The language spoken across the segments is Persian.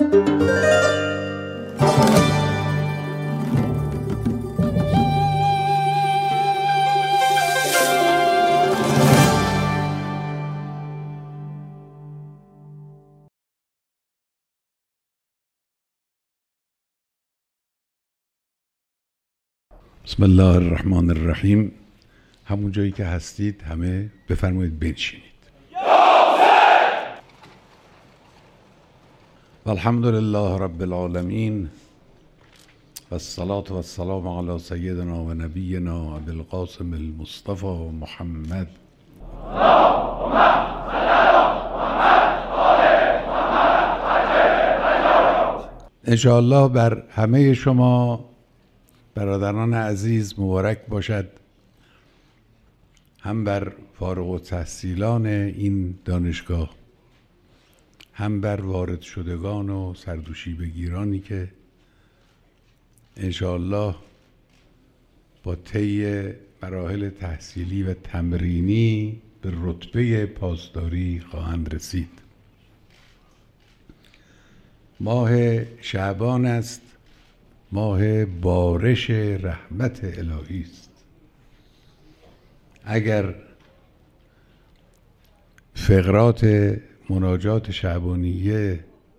بسم الله الرحمن الرحیم. همون جایی که هستید همه بفرمایید بنشینید. والحمد لله رب العالمین و الصلاة و السلام علی سیدنا و نبینا ابی القاسم المصطفى محمد. انشاءالله بر همه شما برادران عزیز مبارک باشد، هم بر فارغ التحصیلان این دانشگاه، هم بر وارد شدگان و سردوشی بگیرانی که انشاءالله با طی مراحل تحصیلی و تمرینی به رتبه پاسداری خواهند رسید. ماه شعبان است، ماه بارش رحمت الهی است. اگر فقرات مناجات شعبانیه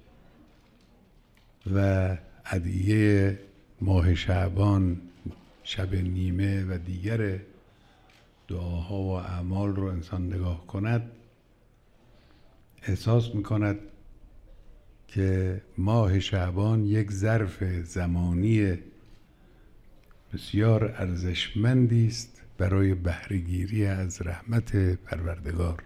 و ادعیه ماه شعبان، شب نیمه و دیگر دعاها و اعمال رو انسان نگاه کند، احساس میکند که ماه شعبان یک ظرف زمانی بسیار ارزشمندی است برای بهره‌گیری از رحمت پروردگار.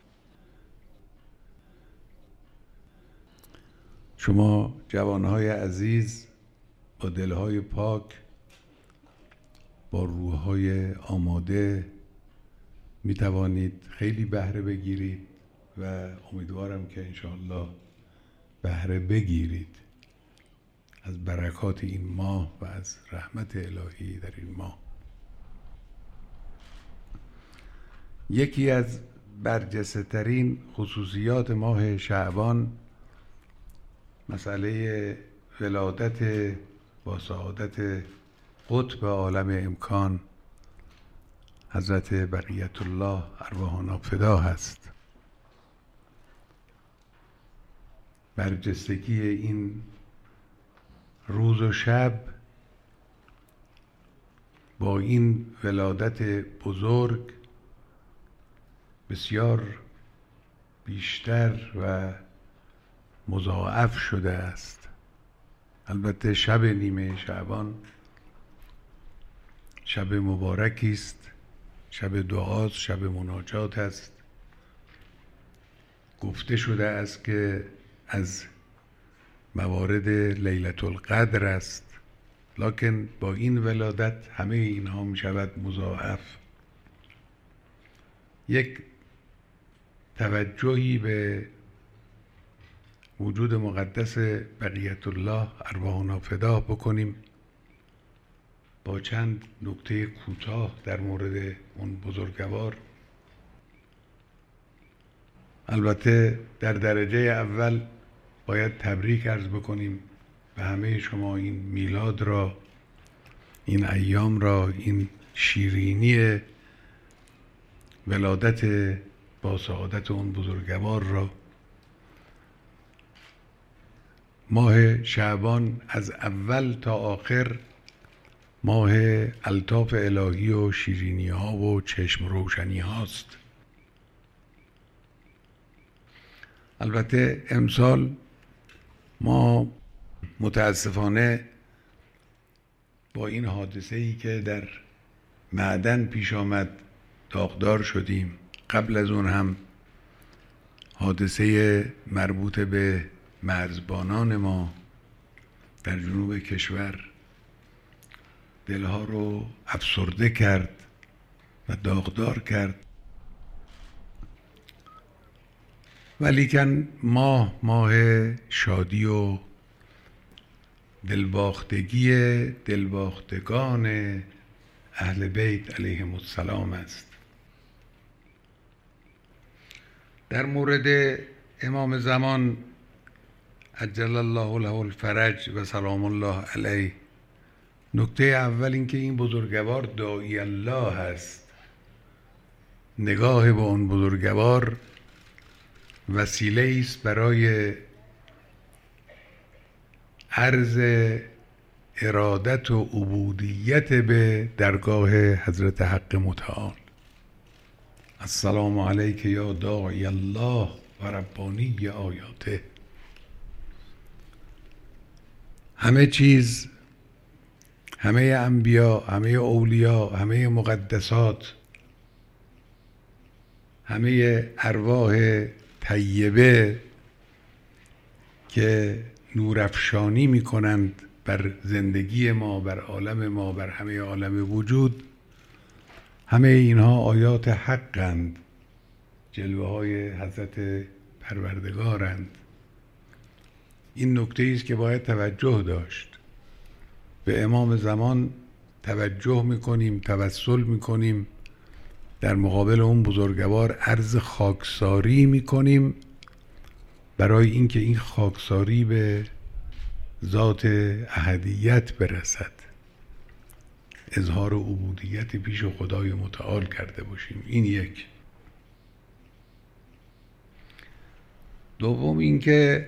شما جوانهای عزیز با دلهای پاک، با روحهای آماده می توانید خیلی بهره بگیرید و امیدوارم که انشاءالله بهره بگیرید از برکات این ماه و از رحمت الهی در این ماه. یکی از برجسته ترین خصوصیات ماه شعبان مسئله ولادت با سعادت قطب عالم امکان حضرت بقیت الله ارواحنا فدا هست. برجستگی این روز و شب با این ولادت بزرگ بسیار بیشتر و مضاعف شده است. البته شب نیمه شعبان شب مبارکی است، شب دعاست، شب مناجات است. گفته شده است که از موارد لیلة القدر است، لکن با این ولادت همه اینها می شود مضاعف. یک توجهی به وجود مقدس بقیت الله ارواحنا فدا بکنیم با چند نکته کوتاه در مورد اون بزرگوار. البته در درجه اول باید تبریک عرض بکنیم به همه شما این میلاد را، این ایام را، این شیرینی ولادت با سعادت اون بزرگوار را. ماه شعبان از اول تا آخر ماه الطاف الهی و شیرینی ها و چشم روشنی هاست. البته امسال ما متاسفانه با این حادثه‌ای که در معدن پیش آمد داغدار شدیم. قبل از اون هم حادثه مربوط به مرزبانان ما در جنوب کشور دلها رو افسرده کرد و داغدار کرد. ولیکن ماه شادی و دلباختگی دلباختگان اهل بیت علیهم السلام است. در مورد امام زمان عجل الله له الفرج و سلام الله علیه. نکته اول این که این بزرگوار داعی الله هست. نگاه به اون بزرگوار وسیله است برای عرض ارادت و عبودیت به درگاه حضرت حق متعال. السلام علیک یا داعی الله و ربانی آیاته. همه چیز، همه انبیا، همه اولیا، همه مقدسات، همه ارواح طیبه که نورافشانی میکنند بر زندگی ما، بر عالم ما، بر همه عالم وجود، همه اینها آیات حقند، جلوه های حضرت پروردگارند. این نکته است که باید توجه داشت. به امام زمان توجه میکنیم، توسل میکنیم، در مقابل اون بزرگوار عرض خاکساری میکنیم برای اینکه این خاکساری به ذات احدیت برسد، اظهار عبودیت پیش خدای متعال کرده باشیم. این یک. دوم اینکه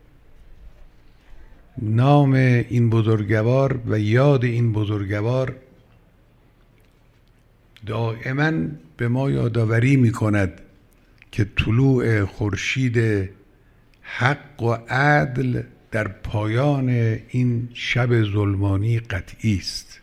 نام این بزرگوار و یاد این بزرگوار دائما به ما یادآوری میکند که طلوع خورشید حق و عدل در پایان این شب ظلمانی قطعی است.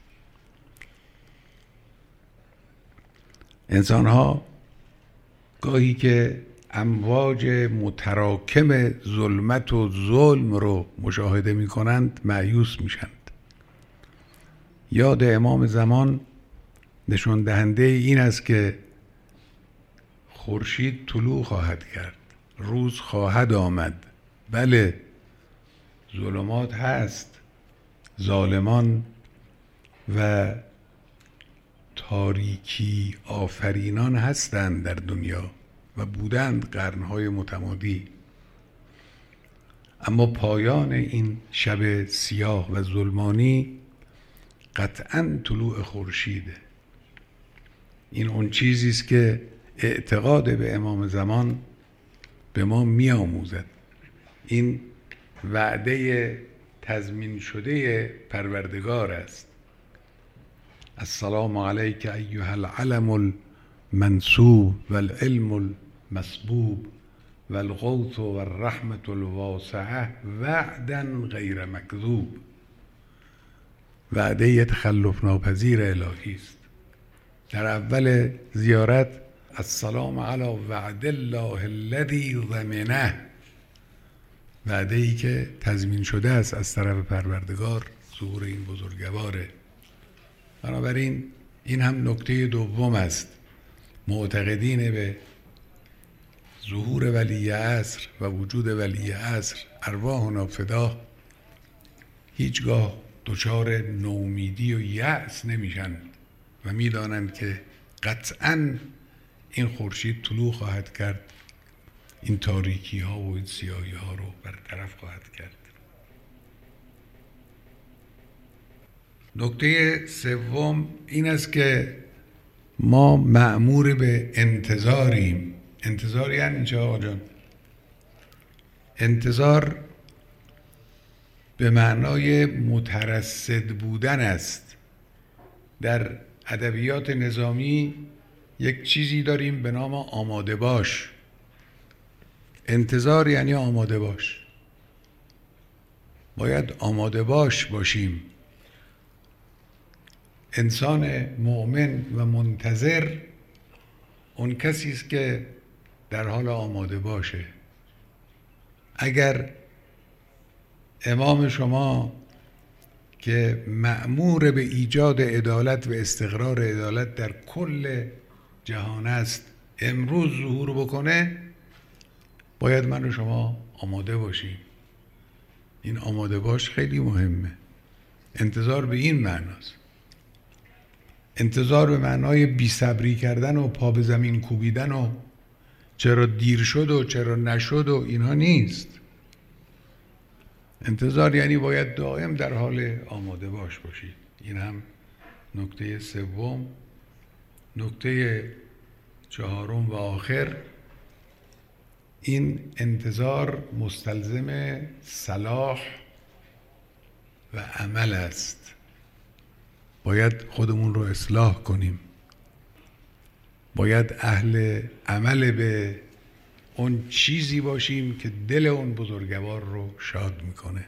انسان‌ها گاهی که امواج متراکم ظلمت و ظلم رو مشاهده می کنند مایوس می شند. یاد امام زمان نشان دهنده این است که خورشید طلوع خواهد کرد، روز خواهد آمد. بله، ظلمات هست، ظالمان و تاریکی آفرینان هستند در دنیا و بودند قرنهای متمادی، اما پایان این شب سیاه و ظلمانی قطعاً طلوع خورشیده. این اون چیزی است که اعتقاد به امام زمان به ما می‌آموزد. این وعده تضمین شده پروردگار است. السلام علیک ایها العلم المنصوب والعلم المسبوب والغوث والرحمة الواسعه وعدا غیر مکذوب. وعده تخلف ناپذیر الهی است. در اول زیارت السلام علی وعد الله الذی ضمنه، وعده ای که تضمین شده است از طرف پروردگار ظهور این بزرگواره. بنابراین این هم نکته دوم است. معتقدین به ظهور ولی عصر و وجود ولی عصر ارواحنا فدا هیچگاه دچار نومیدی و یأس نمیشن و میدانند که قطعاً این خورشید طلوع خواهد کرد، این تاریکی ها و این سیاهی ها رو برطرف خواهد کرد. نکته سوم این است که ما مأمور به انتظاریم. انتظار یعنی چه آقا جان؟ انتظار به معنای مترصد بودن است. در ادبیات نظامی یک چیزی داریم به نام آماده باش. انتظار یعنی آماده باش. باید آماده باش باشیم. انسان مؤمن و منتظر اون کسی است که در حال آماده باشه. اگر امام شما که مأمور به ایجاد عدالت و استقرار عدالت در کل جهان است امروز ظهور بکنه، باید من و شما آماده باشیم. این آماده باش خیلی مهمه. انتظار به این معناست. انتظار به معنای بی‌صبری کردن و پا به زمین کوبیدن و چرا دیر شد و چرا نشد و اینها نیست. انتظار یعنی باید دائم در حال آماده باش باشید. این هم نکته سوم. نکته چهارم و آخر، این انتظار مستلزم صلاح و عمل است. باید خودمون رو اصلاح کنیم، باید اهل عمل به اون چیزی باشیم که دل اون بزرگوار رو شاد میکنه.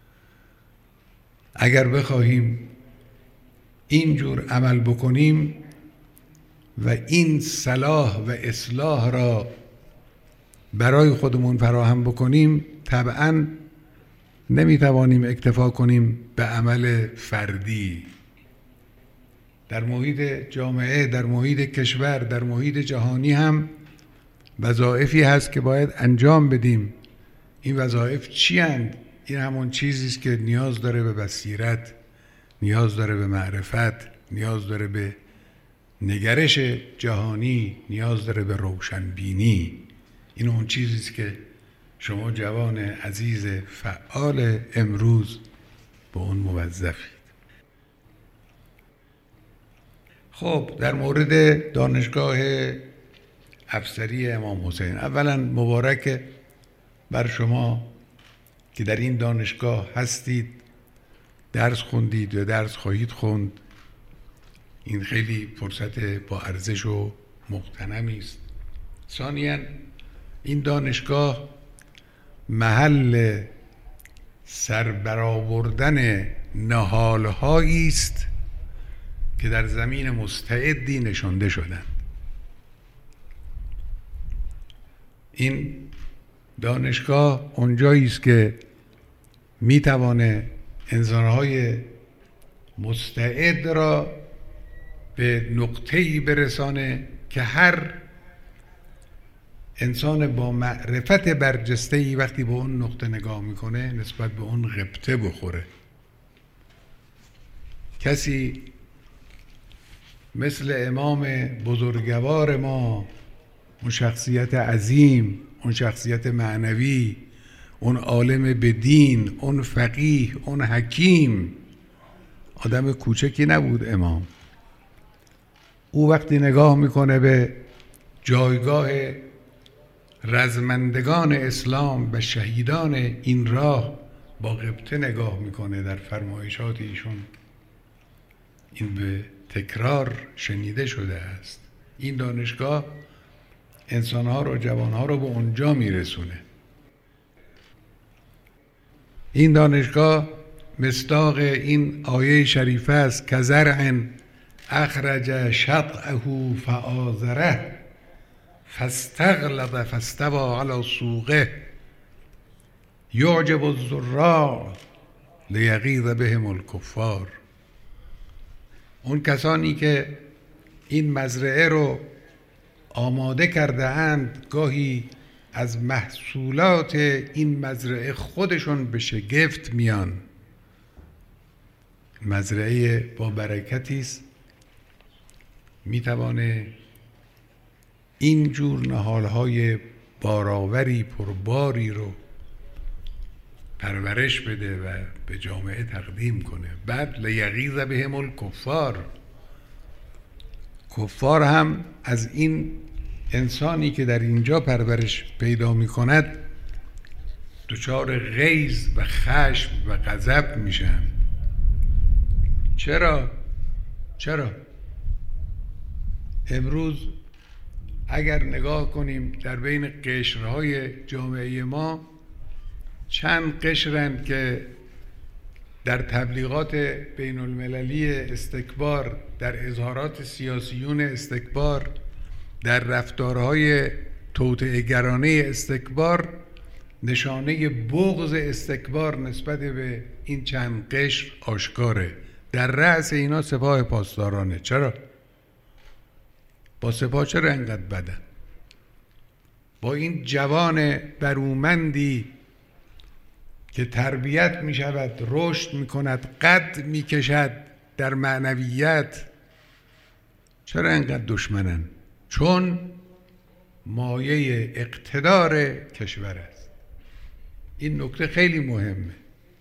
اگر بخواهیم اینجور عمل بکنیم و این صلاح و اصلاح را برای خودمون فراهم بکنیم، طبعاً نمیتوانیم اکتفا کنیم به عمل فردی. در محیط جامعه، در محیط کشور، در محیط جهانی هم وظایفی هست که باید انجام بدیم. این وظایف چی هستند؟ این همون چیزی است که نیاز داره به بصیرت، نیاز داره به معرفت، نیاز داره به نگرش جهانی، نیاز داره به روشنبینی. این اون چیزی است که شما جوان عزیز فعال امروز به اون موظفید. خب در مورد دانشگاه افسری امام حسین، اولا مبارک بر شما که در این دانشگاه هستید، درس خوندید و درس خواهید خوند. این خیلی فرصت با ارزش و مغتنمی است. ثانیاً این دانشگاه محل سربرآوردن نهال‌هایی است که در زمین مستعدی نشانده شدند. این دانشگاه اونجایی است که میتوانه انسان‌های مستعد را به نقطه‌ای برسانه که هر انسان با معرفت برجسته‌ای وقتی به اون نقطه نگاه میکنه نسبت به اون غبطه بخوره. کسی مثل امام بزرگوار ما، اون شخصیت عظیم، اون شخصیت معنوی، اون عالم به دین، اون فقیه، اون حکیم، آدم کوچکی نبود امام. او وقتی نگاه میکنه به جایگاه رزمندگان اسلام و شهیدان این راه، با غبطه نگاه میکنه. در فرمایشات ایشون این به تکرار شنیده شده است. این دانشگاه انسانها رو، جوانها رو به اونجا میرسونه. این دانشگاه مصداق این آیه شریفه است که زرع اخرج شطأه فآزره فاستغلظ فاستوى على سوقه یعجب الزراع لیغیظ بهم الکفار. اون کسانی که این مزرعه رو آماده کرده اند گاهی از محصولات این مزرعه خودشون به شگفت میان. مزرعه با برکتی است، میتوانه این جور نهالهای بارآوری پرباری رو پرورش بده و به جامعه تقدیم کنه. بعد لیغیظ بهم الکفار، کفار هم از این انسانی که در اینجا پرورش پیدا می کند دچار غیظ و خشم و غضب میشن. چرا؟ امروز اگر نگاه کنیم در بین قشرهای جامعه ما، چند قشرند که در تبلیغات بین المللی استکبار، در اظهارات سیاسیون استکبار، در رفتارهای توطئه‌گرانه استکبار نشانه بغض استکبار نسبت به این چند قشر آشکاره. در رأس اینا سپاه پاسدارانه. چرا؟ با سپاه چرا انقدر بدن؟ با این جوان برومندی که تربیت می شود، رشد می کند، قد می کشد در معنویت، چرا انقدر دشمنن؟ چون مایه اقتدار کشور است. این نکته خیلی مهمه.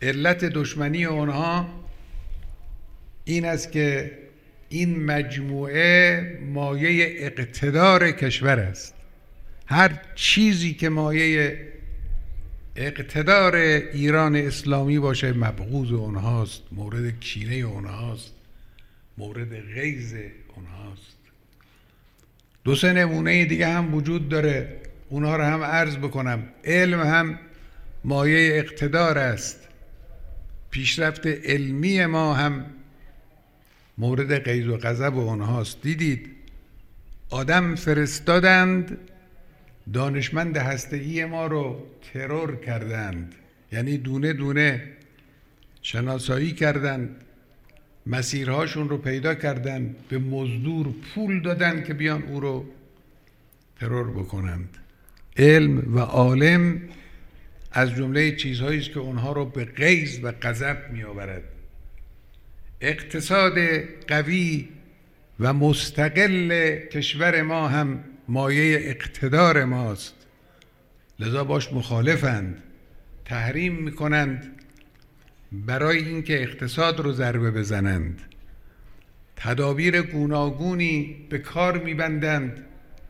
علت دشمنی اونها این است که این مجموعه مایه اقتدار کشور است. هر چیزی که مایه اقتدار ایران اسلامی باشه مبغوض اونهاست، مورد کینه اونهاست، مورد غیظ اونهاست. دو سه نمونه دیگه هم وجود داره، اونها رو هم عرض بکنم. علم هم مایه اقتدار است. پیشرفت علمی ما هم مورد غیظ و غضب اونهاست. دیدید آدم فرستادند دانشمند هسته‌ای ما رو ترور کردند، یعنی دونه دونه شناسایی کردند، مسیرهاشون رو پیدا کردند، به مزدور پول دادند که بیان او رو ترور بکنند. علم و عالم از جمله چیزهایی است که اونها رو به غیظ و غضب می آورد. اقتصاد قوی و مستقل کشور ما هم مایه اقتدار ماست، لذا باش مخالفند، تحریم میکنند برای اینکه اقتصاد رو ضربه بزنند. تدابیر گوناگونی به کار میبندند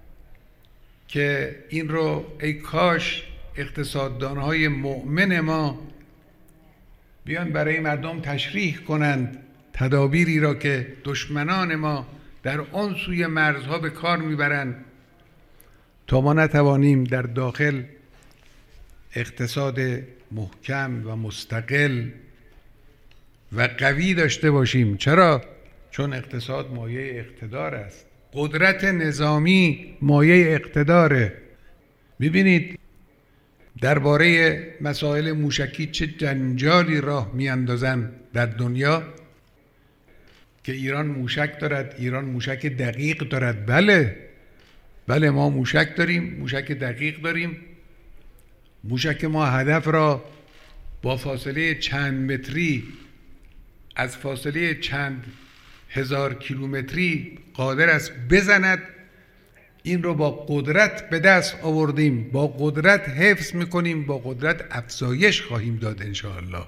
که این رو ای کاش اقتصاددانهای مؤمن ما بیان برای مردم تشریح کنند تدابیری را که دشمنان ما در آن سوی مرزها به کار میبرند تا ما نتوانیم در داخل اقتصاد محکم و مستقل و قوی داشته باشیم. چرا؟ چون اقتصاد مایه اقتدار است. قدرت نظامی مایه اقتداره. میبینید درباره مسائل موشکی چه جنجالی راه میاندازن در دنیا که ایران موشک دارد، ایران موشک دقیق دارد. بله ما موشک داریم، موشک دقیق داریم. موشک ما هدف را با فاصله چند متری، از فاصله چند هزار کیلومتری قادر است بزند. این رو با قدرت به دست آوردیم، با قدرت حفظ میکنیم، با قدرت افزایش خواهیم داد انشاءالله.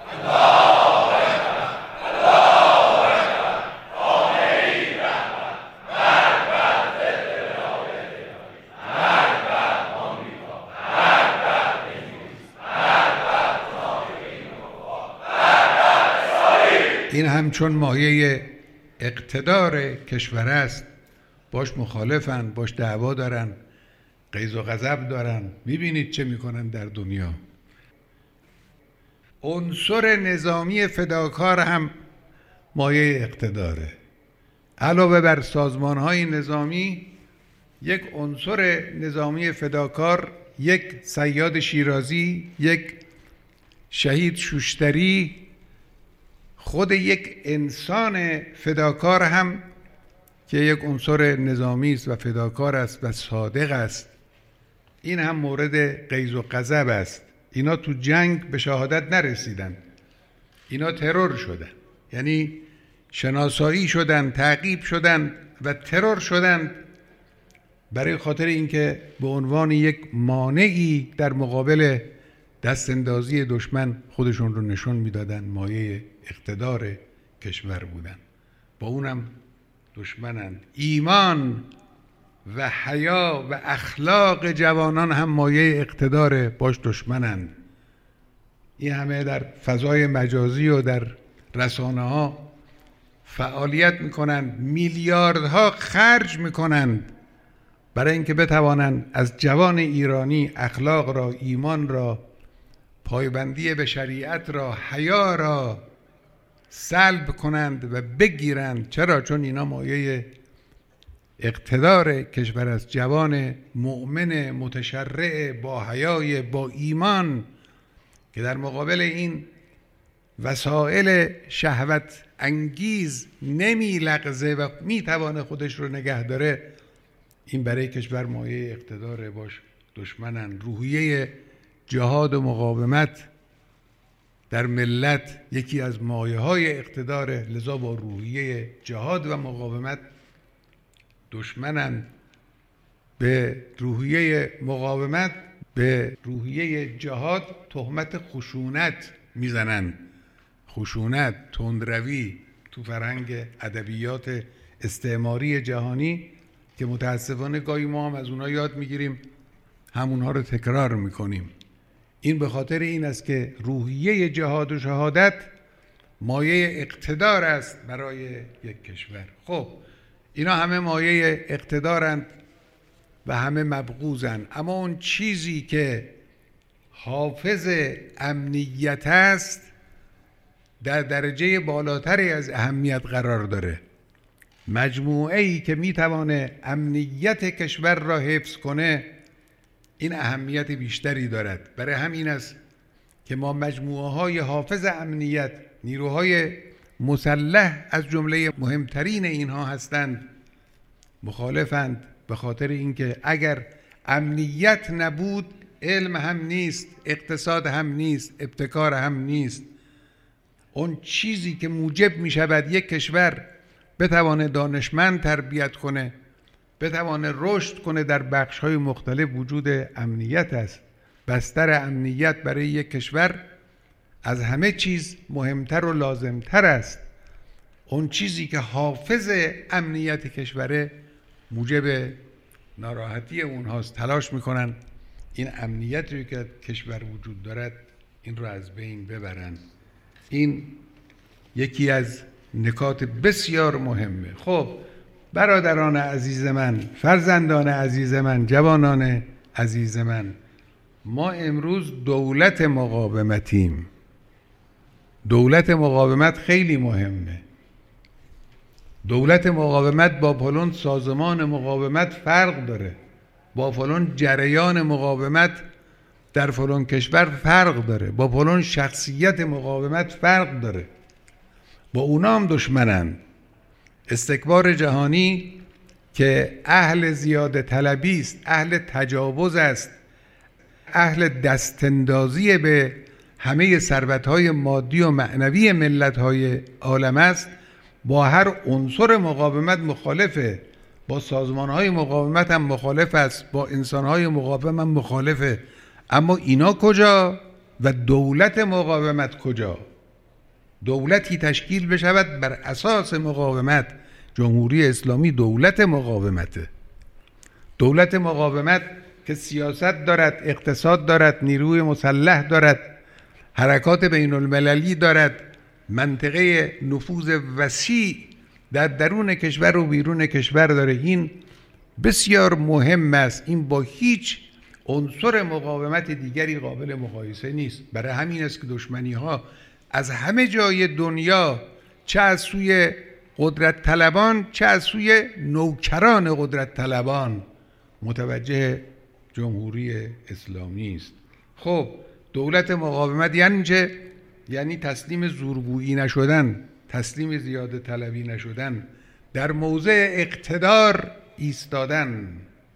این همچون مایه اقتدار کشور است، باش مخالفن، باش دعوا دارن، غیظ و غضب دارن. میبینید چه میکنن در دنیا. عنصر نظامی فداکار هم مایه اقتداره. علاوه بر سازمانهای نظامی، یک عنصر نظامی فداکار، یک صیاد شیرازی، یک شهید شوشتری، خود یک انسان فداکار هم که یک عنصر نظامی است و فداکار است و صادق است، این هم مورد غیظ و غضب است. اینا تو جنگ به شهادت نرسیدن، اینا ترور شدن، یعنی شناسایی شدن، تعقیب شدن و ترور شدن برای خاطر اینکه به عنوان یک مانعی در مقابل دستاندازی دشمن خودشون رو نشون میدادن، مایه اقتدار کشور بودن. با اونم دشمنند. ایمان و حیا و اخلاق جوانان هم مایه اقتدار، باش دشمنند. این همه در فضای مجازی و در رسانه ها فعالیت میکنند، میلیاردها خرج میکنند برای اینکه بتوانند از جوان ایرانی اخلاق را، ایمان را، پایبندی به شریعت را، حیا را سلب کنند و بگیرند. چرا؟ چون اینا مایه اقتدار کشور است. جوان مؤمن متشرع با حیای، با ایمان که در مقابل این وسایل شهوت انگیز نمی لغزه و می توانه خودش رو نگه داره، این برای کشور مایه اقتدار، باش دشمنن. روحیه جهاد و مقاومت در ملت یکی از مایه های اقتداره، لذا با روحیه جهاد و مقاومت دشمنن. به روحیه مقاومت، به روحیه جهاد تهمت خشونت میزنن. خشونت، تندروی تو فرهنگ ادبیات استعماری جهانی که متاسفانه گاهی ما هم از اونها یاد میگیریم، همونها رو تکرار میکنیم. این به خاطر این است که روحیه جهاد و شهادت مایه اقتدار است برای یک کشور. خب اینا همه مایه اقتدارند و همه مبغوضند، اما اون چیزی که حافظ امنیت است در درجه بالاتری از اهمیت قرار داره. مجموعه‌ای که میتوانه امنیت کشور را حفظ کنه این اهمیت بیشتری دارد. برای همین است که ما مجموعه‌های حافظ امنیت، نیروهای مسلح از جمله مهمترین اینها هستند، مخالفند، به خاطر اینکه اگر امنیت نبود علم هم نیست، اقتصاد هم نیست، ابتکار هم نیست. اون چیزی که موجب می شود یک کشور بتوانه دانشمند تربیت کنه، بتوانه رشد کنه در بخش‌های مختلف، وجود امنیت است. بستر امنیت برای یک کشور از همه چیز مهمتر و لازمتر است. اون چیزی که حافظ امنیت کشوره موجب ناراحتی اونهاست، تلاش میکنن این امنیتی که کشور وجود دارد این رو از بین ببرن. این یکی از نکات بسیار مهمه. خب برادران عزیز من، فرزندان عزیز من، جوانان عزیز من، ما امروز دولت مقاومتیم. دولت مقاومت خیلی مهمه. دولت مقاومت با فلان سازمان مقاومت فرق داره، با فلان جریان مقاومت در فلان کشور فرق داره، با فلان شخصیت مقاومت فرق داره. با اونا هم دشمنن. استکبار جهانی که اهل زیاده طلبی است، اهل تجاوز است، اهل دستاندازی به همه ثروت‌های مادی و معنوی ملت‌های عالم است، با هر عنصر مقاومت مخالفه، با سازمان‌های مقاومت هم مخالف است، با انسان‌های مقاوم هم مخالفه. اما اینا کجا و دولت مقاومت کجا؟ دولتی تشکیل بشود بر اساس مقاومت. جمهوری اسلامی دولت مقاومته. دولت مقاومت که سیاست دارد، اقتصاد دارد، نیروی مسلح دارد، حرکات بین المللی دارد، منطقه نفوذ وسیع در درون کشور و بیرون کشور داره. این بسیار مهم است. این با هیچ عنصر مقاومت دیگری قابل مقایسه نیست. برای همین است که دشمنی ها از همه جای دنیا، چه از سوی قدرت طلبان چه از سوی نوکران قدرت طلبان، متوجه جمهوری اسلامی است. خب دولت مقاومت یعنی چه؟ یعنی تسلیم زورگویی نشدن، تسلیم زیاده طلبی نشدن، در موضع اقتدار ایستادن.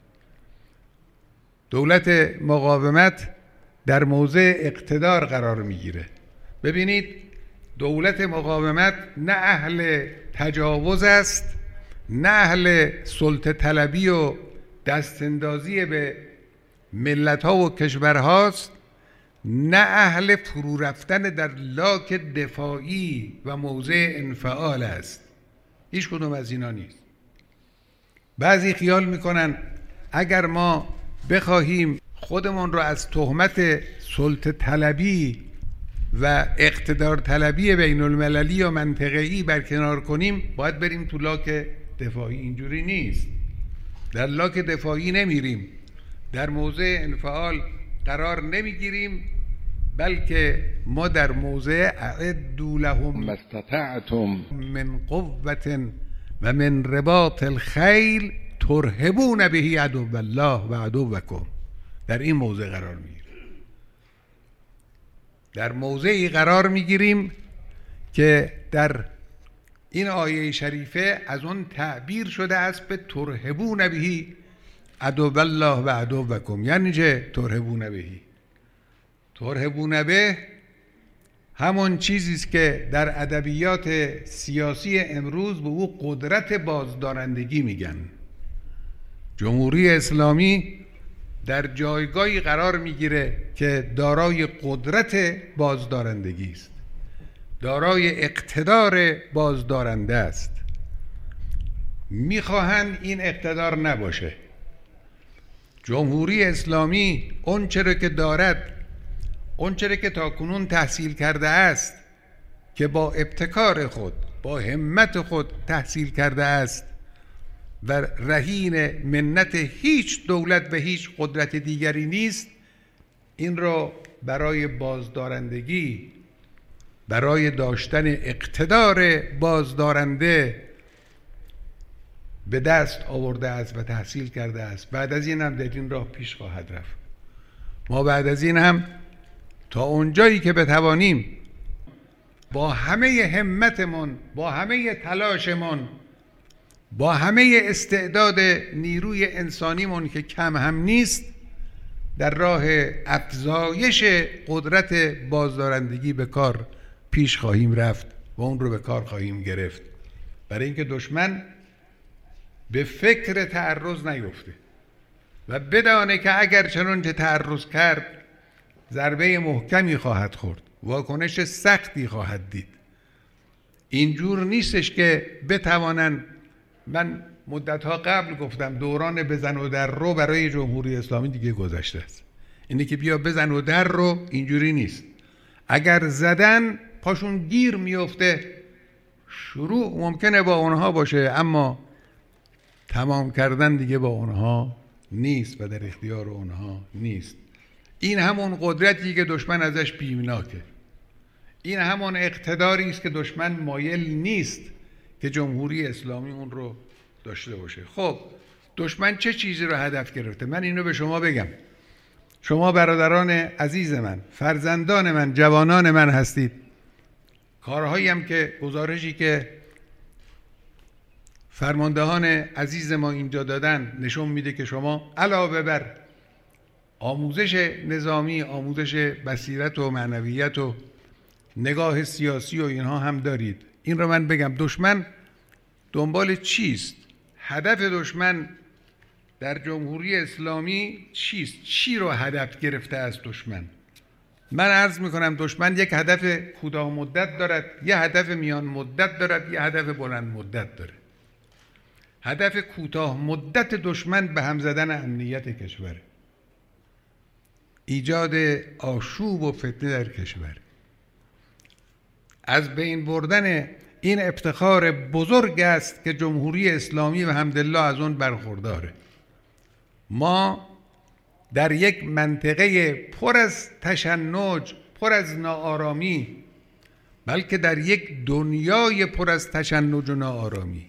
دولت مقاومت در موضع اقتدار قرار میگیره. ببینید دولت مقاومت نه اهل تجاوز است، نه اهل سلطه طلبی و دستاندازی به ملت‌ها و کشورهاست، نه اهل فرو رفتن در لاک دفاعی و موضع انفعال است. هیچ کدوم از اینا نیست. بعضی خیال میکنن اگر ما بخواهیم خودمون رو از تهمت سلطه طلبی و اقتدار طلبی بین المللی یا منطقه‌ای برکنار کنیم، باید بریم تو لاک دفاعی. اینجوری نیست. در لاک دفاعی نمیریم، در موضع انفعال قرار نمیگیریم، بلکه ما در موضع اعدوا لهم ما استطعتم من قوة و من رباط الخیل ترهبون به عدو الله و عدوکم، در این موضع قرار میگیریم. در موضعی قرار میگیریم که در این آیه شریفه از اون تعبیر شده است به ترهبون به عدو الله و عدوکم. یعنی چه ترهبون به؟ ترهبون به همون چیزی است که در ادبیات سیاسی امروز به او قدرت بازدارندگی میگن. جمهوری اسلامی در جایگاهی قرار میگیره که دارای قدرت بازدارندگی است، دارای اقتدار بازدارنده است. میخواهند این اقتدار نباشه. جمهوری اسلامی اون چرا که دارد، اون چرا که تاکنون تحصیل کرده است، که با ابتکار خود، با همت خود تحصیل کرده است و رهین منت هیچ دولت و هیچ قدرت دیگری نیست، این را برای بازدارندگی، برای داشتن اقتدار بازدارنده به دست آورده است و تحصیل کرده است. بعد از این هم در این راه پیش خواهد رفت. ما بعد از این هم تا اونجایی که بتوانیم با همه همتمون، با همه تلاشمون، با همه استعداد نیروی انسانیمون که کم هم نیست، در راه افزایش قدرت بازدارندگی به کار پیش خواهیم رفت و اون رو به کار خواهیم گرفت، برای اینکه دشمن به فکر تعرض نیفته و بدانه که اگر چنانچه تعرض کرد ضربه محکمی خواهد خورد، واکنش سختی خواهد دید. اینجور نیستش که بتوانن، من مدتها قبل گفتم دوران بزن و در رو برای جمهوری اسلامی دیگه گذشته است. اینه که بیا بزن و در رو، اینجوری نیست. اگر زدن پاشون گیر میفته، شروع ممکنه با اونها باشه اما تمام کردن دیگه با اونها نیست و در اختیار اونها نیست. این همون قدرتی که دشمن ازش بیمناکه، این همون اقتداری است که دشمن مایل نیست که جمهوری اسلامی اون رو داشته باشه. خب دشمن چه چیزی رو هدف گرفته؟ من اینو به شما بگم. شما برادران عزیز من، فرزندان من، جوانان من هستید. کارهایی هم که گزارشی که فرماندهان عزیز ما اینجا دادن نشون میده که شما علاوه بر آموزش نظامی، آموزش بصیرت و معنویت و نگاه سیاسی و اینها هم دارید. این رو من بگم، دشمن دنبال چیست؟ هدف دشمن در جمهوری اسلامی چیست؟ چی رو هدف گرفته از دشمن؟ من عرض میکنم دشمن یک هدف کوتاه مدت دارد، یه هدف میان مدت دارد، یه هدف بلند مدت داره. هدف کوتاه مدت دشمن به هم زدن امنیت کشور، ایجاد آشوب و فتنه در کشور، از بین بردن این افتخار بزرگ است که جمهوری اسلامی و حمدالله از اون برخورداره. ما در یک منطقه پر از تشنج، پر از ناآرامی، بلکه در یک دنیای پر از تشنج و ناآرامی،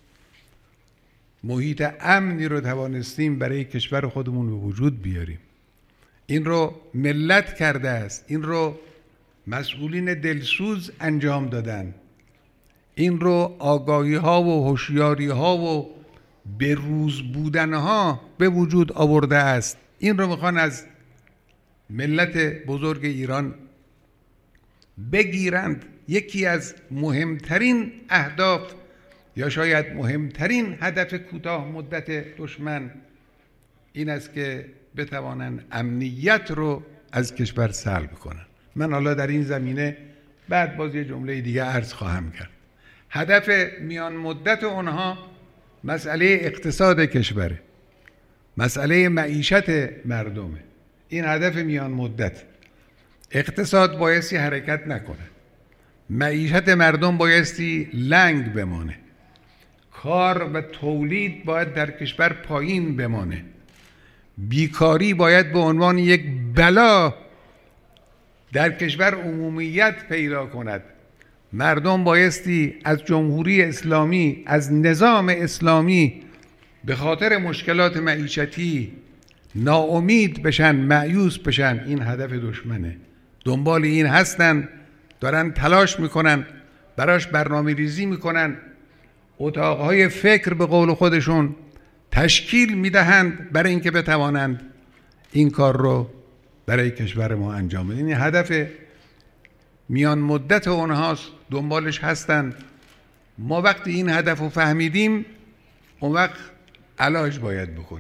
محیط امنی رو توانستیم برای کشور خودمون به وجود بیاریم. این رو ملت کرده است، این رو مسئولین دلسوز انجام دادن، این رو آگاهی ها و هوشیاری ها و به روز بودن ها به وجود آورده است. این رو میخوان از ملت بزرگ ایران بگیرند. یکی از مهمترین اهداف یا شاید مهمترین هدف کوتاه مدت دشمن این است که بتوانند امنیت رو از کشور سلب کنند. من حالا در این زمینه بعد باز یه جمله دیگه عرض خواهم کرد. هدف میان مدت اونها مسئله اقتصاد کشوره، مسئله معیشت مردمه. این هدف میان مدت. اقتصاد بایستی حرکت نکنه، معیشت مردم بایستی لنگ بمانه، کار و تولید باید در کشور پایین بمانه، بیکاری باید به عنوان یک بلا در کشور عمومیت پیدا کند. مردم بایستی از جمهوری اسلامی، از نظام اسلامی به خاطر مشکلات معیشتی ناامید بشن، مایوس بشن. این هدف دشمنه. دنبال این هستن، دارن تلاش میکنن، براش برنامه ریزی میکنن، اتاقهای فکر به قول خودشون تشکیل میدهند برای اینکه بتوانند این کار رو برای کشور ما انجام بدن. این هدف میان مدت اونهاست، دنبالش هستند. ما وقتی این هدف رو فهمیدیم اون وقت علاج باید بکنیم.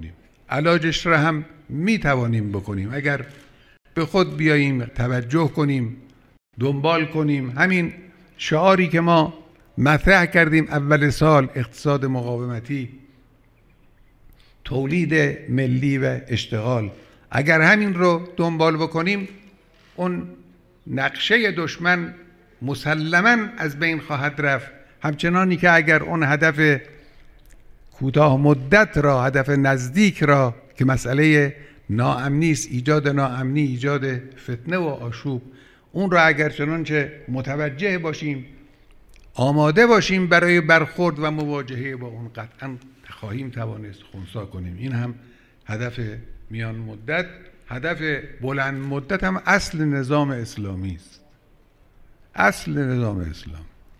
علاجش را هم میتوانیم بکنیم اگر به خود بیاییم، توجه کنیم، دنبال کنیم. همین شعاری که ما مطرح کردیم اول سال، اقتصاد مقاومتی، تولید ملی و اشتغال، اگر همین رو دنبال بکنیم اون نقشه دشمن مسلماً از بین خواهد رفت. همچنانی که اگر اون هدف کوتاه مدت را، هدف نزدیک را که مسئله ناامنی است، ایجاد ناامنی، ایجاد فتنه و آشوب، اون را اگر چنانچه متوجه باشیم، آماده باشیم برای برخورد و مواجهه با اون، قطعاً خواهیم توانست خنثی کنیم. این هم هدف میان مدت. هدف بلند مدت هم اصل نظام اسلامی است. اصل نظام اسلام.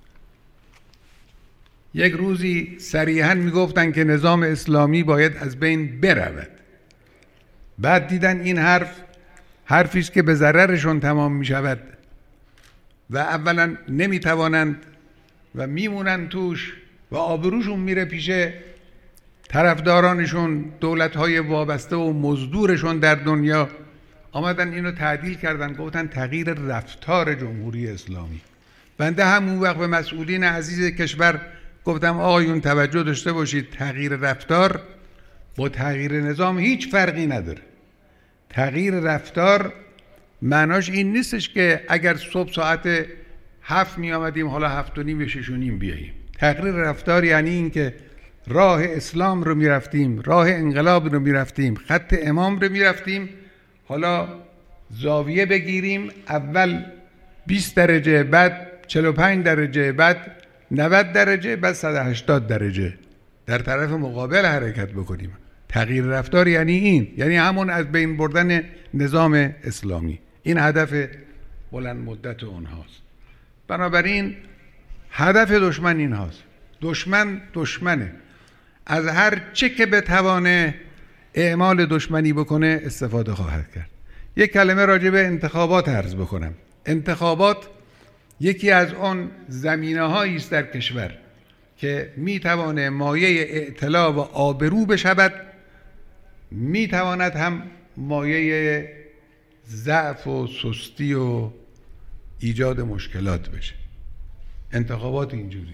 یک روزی صریحاً میگفتن که نظام اسلامی باید از بین برود. بعد دیدن این حرفی است که به ضررشون تمام می شود و اولا نمیتوانند و میمونن توش و آبروشون میره پیش طرفدارانشون، دولت‌های وابسته و مزدورشون در دنیا. آمدن اینو تعدیل کردن، گفتن تغییر رفتار جمهوری اسلامی. بنده همون وقت به مسئولین عزیز کشور گفتم آقایون توجه داشته باشید، تغییر رفتار با تغییر نظام هیچ فرقی نداره. تغییر رفتار معناش این نیستش که اگر صبح ساعت 7 می آمدیم حالا 7 و نیم یا 6 و نیم بیاییم. تغییر رفتار یعنی این که راه اسلام رو می رفتیم، راه انقلاب رو می رفتیم، خط امام رو می رفتیم، حالا زاویه بگیریم، اول 20 درجه، بعد 45 درجه، بعد 90 درجه، بعد 180 درجه در طرف مقابل حرکت بکنیم. تغییر رفتار یعنی این، یعنی همون از بین بردن نظام اسلامی. این هدف بلند مدت اونهاست. بنابراین هدف دشمن این هاست. دشمنه، از هر چه که بتوانه اعمال دشمنی بکنه استفاده خواهد کرد. یک کلمه راجع به انتخابات عرض بکنم. انتخابات یکی از اون زمینه‌هایی است در کشور که میتوانه مایه اعتلا و آبرو بشود، میتواند هم مایه ضعف و سستی و ایجاد مشکلات بشه. انتخابات اینجوری.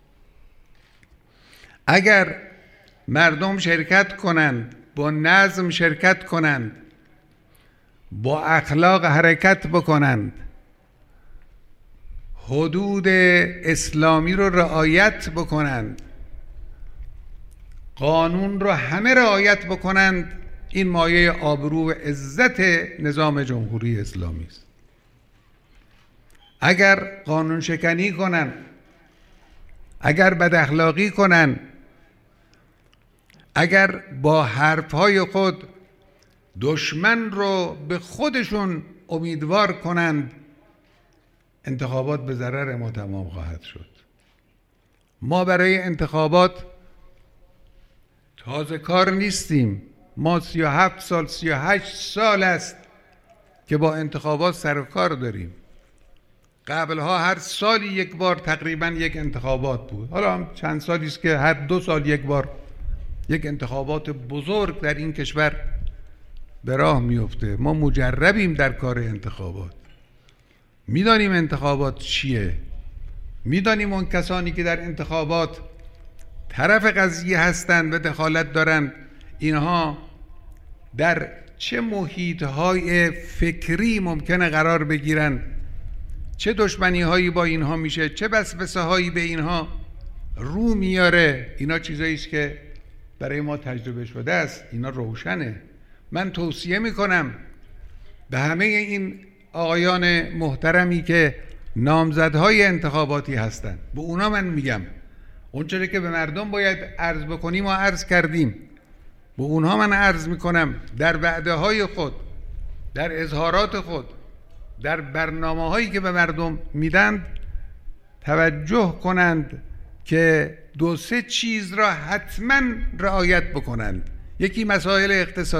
اگر مردم شرکت کنند، با نظم شرکت کنند، با اخلاق حرکت بکنند، حدود اسلامی رو رعایت بکنند، قانون رو همه رعایت بکنند، این مایه آبرو و عزت نظام جمهوری اسلامی است. اگر قانون شکنی کنند، اگر بد اخلاقی کنند، اگر با حرفهای خود دشمن رو به خودشون امیدوار کنند، انتخابات به ضرر ما تمام خواهد شد. ما برای انتخابات تازه کار نیستیم. ما 37 سال 38 سال است که با انتخابات سر و کار داریم. قبلها هر سالی یک بار تقریبا یک انتخابات بود. حالا هم چند سالی است که هر 2 سال یک بار یک انتخابات بزرگ در این کشور به راه میفته. ما مجربیم در کار انتخابات. میدانیم انتخابات چیه. میدانیم اون کسانی که در انتخابات طرف قضیه هستند و دخالت دارند، اینها در چه محیط‌های فکری ممکنه قرار بگیرن، چه دشمنی هایی با اینها میشه، چه وسوسه هایی به اینها رو میاره. اینا چیزایی است که برای ما تجربه شده است. اینا روشنه. من توصیه میکنم به همه این آقایان محترمی که نامزدهای انتخاباتی هستند، به اونا من میگم اونچه که به مردم باید عرض بکنیم و عرض کردیم، به اونها من عرض میکنم در وعده های خود، در اظهارات خود، در برنامه هایی که به مردم میدند توجه کنند که 2-3 چیز را حتما رعایت بکنند. یکی مسائل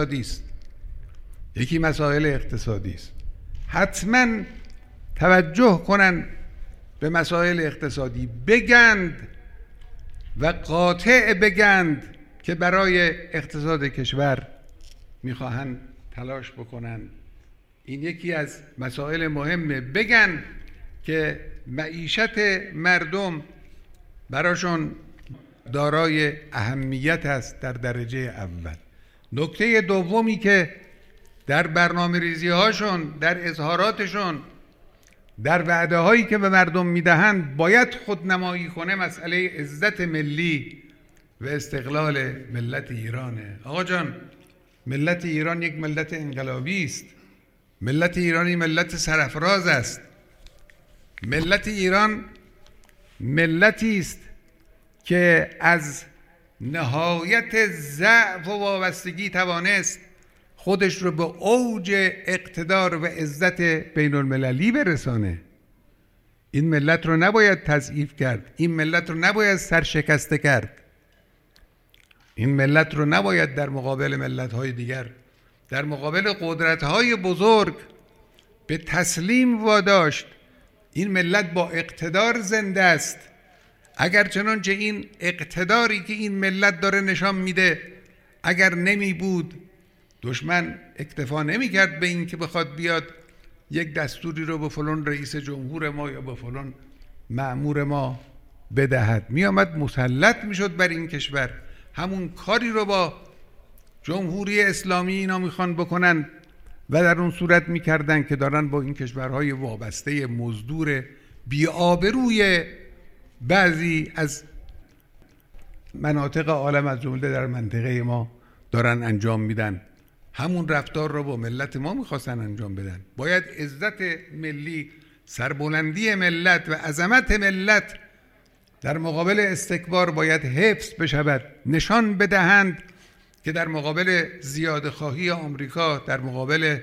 اقتصادی است. حتما توجه کنند به مسائل اقتصادی، بگند و قاطع بگند که برای اقتصاد کشور میخواهند تلاش بکنن. این یکی از مسائل مهمه، بگن که معیشت مردم براشون دارای اهمیت است در درجه اول. نکته دومی که در برنامه ریزی هاشون، در اظهاراتشون، در وعده هایی که به مردم میدهند باید خودنمایی کنه مسئله عزت ملی و استقلال ملت ایرانه. آقا جان، ملت ایران یک ملت انقلابی است. ملت ایرانی ملت سرفراز است. ملت ایران ملتی است که از نهایت ضعف و وابستگی توانست خودش رو به اوج اقتدار و عزت بین المللی برسانه. این ملت رو نباید تضعیف کرد. این ملت رو نباید سرشکسته کرد. این ملت رو نباید در مقابل ملت‌های دیگر، در مقابل قدرت‌های بزرگ به تسلیم واداشت. این ملت با اقتدار زنده است. اگر چنانچه این اقتداری که این ملت داره نشان میده اگر نمی بود، دشمن اکتفا نمی کرد به این که بخواد بیاد یک دستوری رو به فلان رئیس جمهور ما یا به فلان مأمور ما بدهد. می آمد مسلط می شد بر این کشور. همون کاری رو با جمهوری اسلامی اینا میخوان بکنن و در اون صورت میکردن که دارن با این کشورهای وابسته مزدور بی‌آبروی بعضی از مناطق عالم از جمله در منطقه ما دارن انجام میدن. همون رفتار رو با ملت ما میخواستن انجام بدن. باید عزت ملی، سربلندی ملت و عظمت ملت در مقابل استکبار باید حفظ بشود. نشان بدهند که در مقابل زیادخواهی آمریکا، در مقابل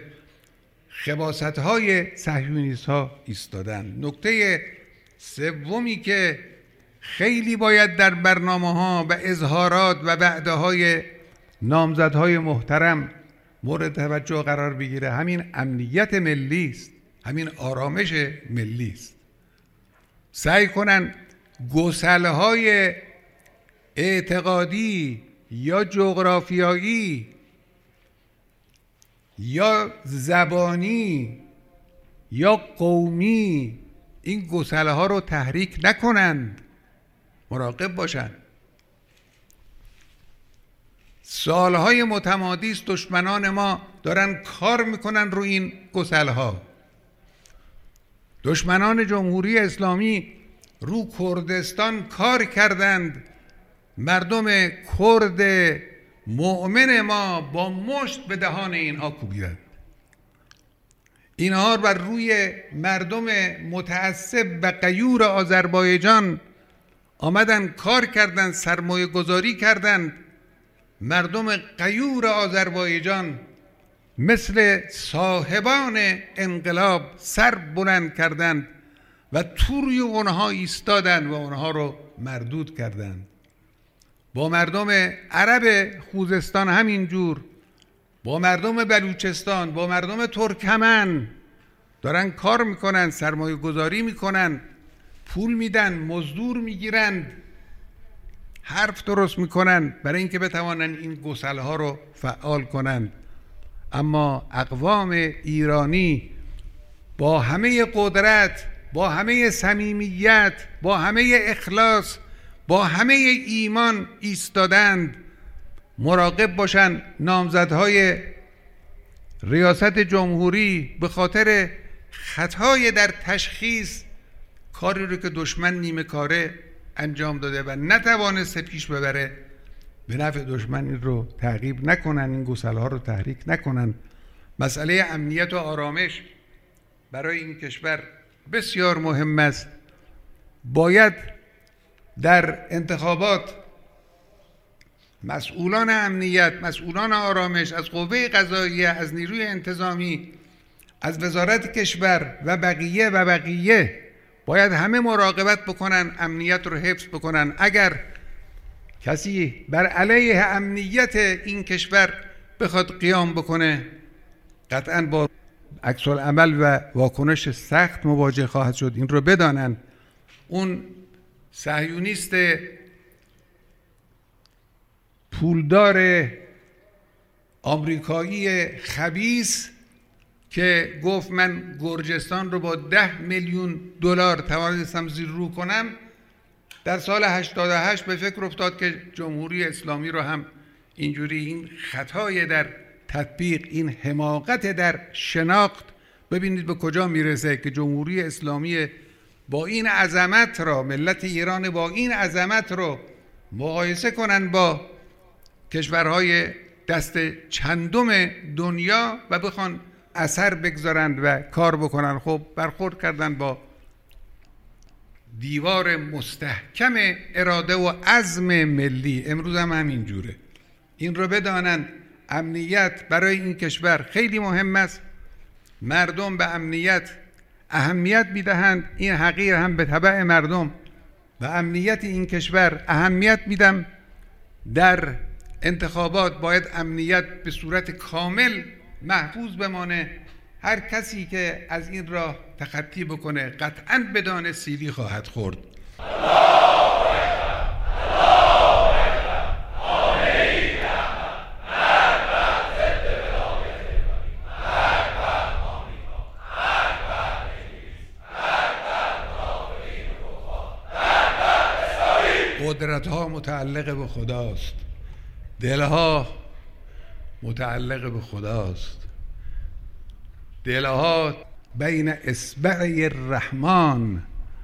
خباست‌های صهیونیست‌ها ایستادن. نکته سومی که خیلی باید در برنامه‌ها و اظهارات و وعده‌های نامزدهای محترم مورد توجه قرار بگیره، همین امنیت ملی است، همین آرامش ملی است. سعی کنن گسل‌های اعتقادی یا جغرافیایی یا زبانی یا قومی این گسل‌ها رو تحریک نکنند. مراقب باشند. سالهای متمادی است دشمنان ما دارن کار میکنن رو این گسل‌ها. دشمنان جمهوری اسلامی رو کردستان کار کردند. مردم کرد مؤمن ما با مشت به دهان اینها کوبیدند. اینها بر روی مردم متعصب و غیور آذربایجان آمدن کار کردند، سرمایه گذاری کردند. مردم غیور آذربایجان مثل صاحبان انقلاب سر بلند کردند و توی اونها ایستادند و اونها رو مردود کردند. با مردم عرب خوزستان همینجور، با مردم بلوچستان، با مردم ترکمن دارن کار میکنن، سرمایه گذاری میکنن، پول میدن، مزدور میگیرن، حرف درست میکنن برای اینکه بتوانن این گسلها رو فعال کنن. اما اقوام ایرانی با همه قدرت، با همه صمیمیت، با همه اخلاص، با همه ایمان ایستادند. مراقب باشن نامزدهای ریاست جمهوری به خاطر خطای در تشخیص کاری رو که دشمن نیمه کاره انجام داده و نتوانسته پیش ببره به نفع دشمن این رو تعقیب نکنن، این گسل‌ها رو تحریک نکنن. مسئله امنیت و آرامش برای این کشور بسیار مهم است. باید در انتخابات مسئولان امنیت، مسئولان آرامش از قوه قضاییه، از نیروی انتظامی، از وزارت کشور و بقیه باید همه مراقبت بکنن، امنیت رو حفظ بکنن. اگر کسی بر علیه امنیت این کشور بخواد قیام بکنه، قطعاً با عکس العمل و واکنش سخت مواجه خواهد شد. این رو بدانن. اون صهیونیست پولدار آمریکایی خبیث که گفت من گرجستان رو با 10 میلیون دلار توانستم زیر رو کنم، در سال 88 به فکر افتاد که جمهوری اسلامی رو هم اینجوری، این خطای در تطبیق، این حماقت در شناخت، ببینید به کجا میرسه که جمهوری اسلامی با این عظمت را، ملت ایران با این عظمت رو مقایسه کنن با کشورهای دست چندم دنیا و بخوان اثر بگذارند و کار بکنن. خب برخورد کردن با دیوار مستحکم اراده و عزم ملی. امروز هم همین جوره. این رو بدانند امنیت برای این کشور خیلی مهم است. مردم به امنیت اهمیت میدهند. این حقیر هم به تبع مردم و امنیت این کشور اهمیت میدم. در انتخابات باید امنیت به صورت کامل محفوظ بمانه. هر کسی که از این راه تخطی بکنه قطعاً بدان سیلی خواهد خورد. قدرت ها متعلق به خداست، دلها متعلق به خداست، دلها بین اصبع الرحمن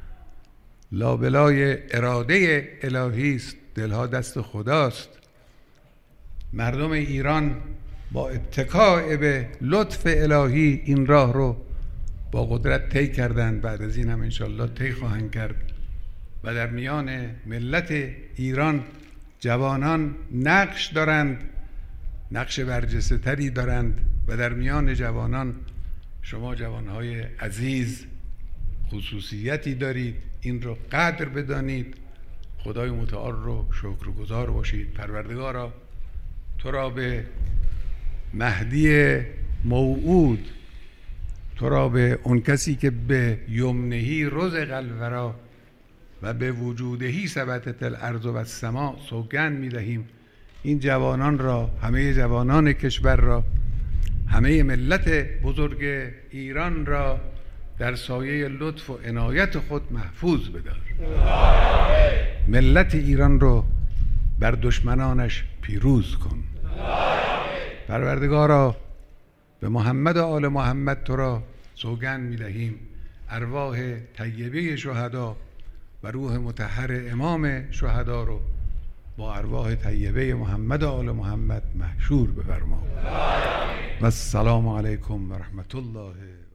لابلای اراده الهی است، دلها دست خداست. مردم ایران با اتکاء به لطف الهی این راه رو با قدرت طی کردند، بعد از این هم انشالله طی خواهند کرد و در میان ملت ایران جوانان نقش دارند، نقش برجسته تری دارند و در میان جوانان شما جوانهای عزیز خصوصیتی دارید. این رو قدر بدانید، خدای متعال رو شکرگزار باشید. پروردگارا تو را به مهدی موعود، تو را به اون کسی که به یمنهی رزق الورا و به وجودهی ثبتت الارض و السماء سوگند می‌دهیم. این جوانان را، همه جوانان کشور را، همه ملت بزرگ ایران را در سایه لطف و عنایت خود محفوظ بدار. ملت ایران رو بر دشمنانش پیروز کن. پروردگارا به محمد و آل محمد تو را سوگند می‌دهیم ارواح طیبه شهدا و روح مطهر امام شهدا رو با ارواح طیبه محمد و آل محمد محشور بفرما. و السلام علیکم و رحمت الله.